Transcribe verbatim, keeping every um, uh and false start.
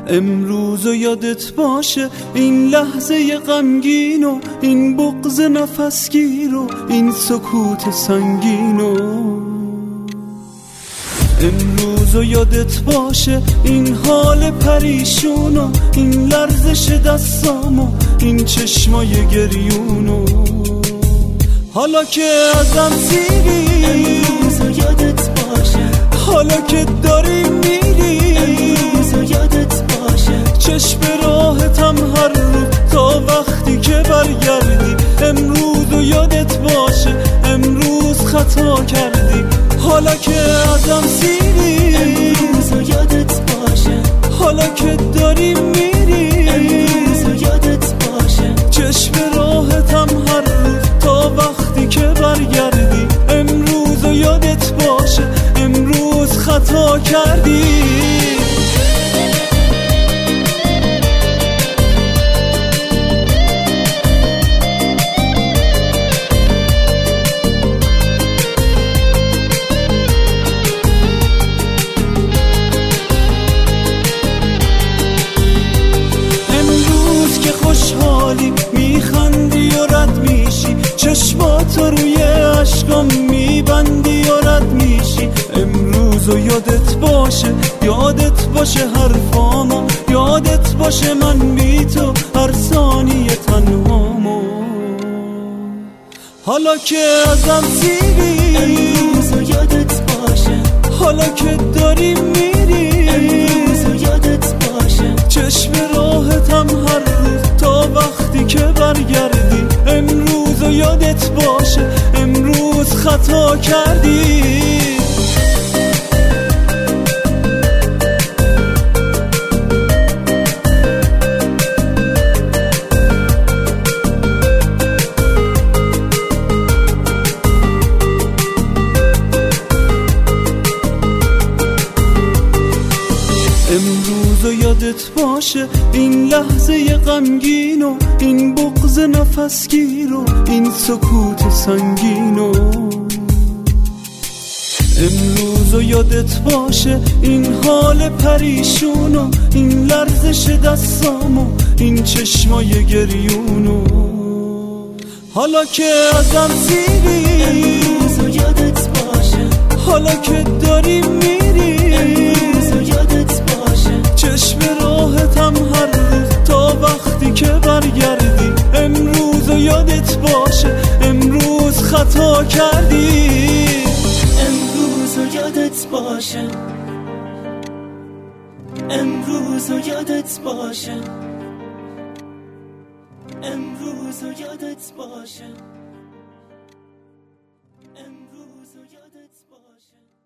امروز و یادت باشه این لحظه غمگین و این بغض نفسگیر و این سکوت سنگین و امروز و یادت باشه این حال پریشون و این لرزش دستام و این چشمای گریون و حالا که ازم سیری امروز و یادت باشه حالا که داری میری امروز و یادت باشه چشم راحتم هر روز تا وقتی که برگردی امروز و یادت باشه امروز خطا کردی حالا که ازم سیری امروز و یادت باشه حالا که داری میری امروز و یادت باشه چشم راحتم هر روز تا وقتی که برگردی امروز و یادت باشه امروز خطا کردی خوشحالی میخندی و رد میشی چشماتو روی عشقام میبندی و رد میشی امروز و یادت باشه یادت باشه حرفامو یادت باشه من بی تو هر ثانیه تنهامو حالا که ازم سیری امروز و یادت باشه حالا که داری میری امروز و یادت باشه چشم راحتم هر روز تا وقتی که برگردی امروز و یادت باشه امروز خطا کردی امروز و یادت باشه این لحظه غمگین و این بغض نفسگیر و این سکوت سنگین و امروز و یادت باشه این حال پریشون و این لرزش دستام و این چشمای گریون و حالا که ازم سیری امروز و یادت باشه حالا که داری میری امروز و یادت باشه چشم راحتم هر روز تا وقتی که برگردی امروز و یادت باشه امروز خطا کردی امروز و یادت باشه امروز و یادت باشه امروز و یادت باشه امروز و یادت باشه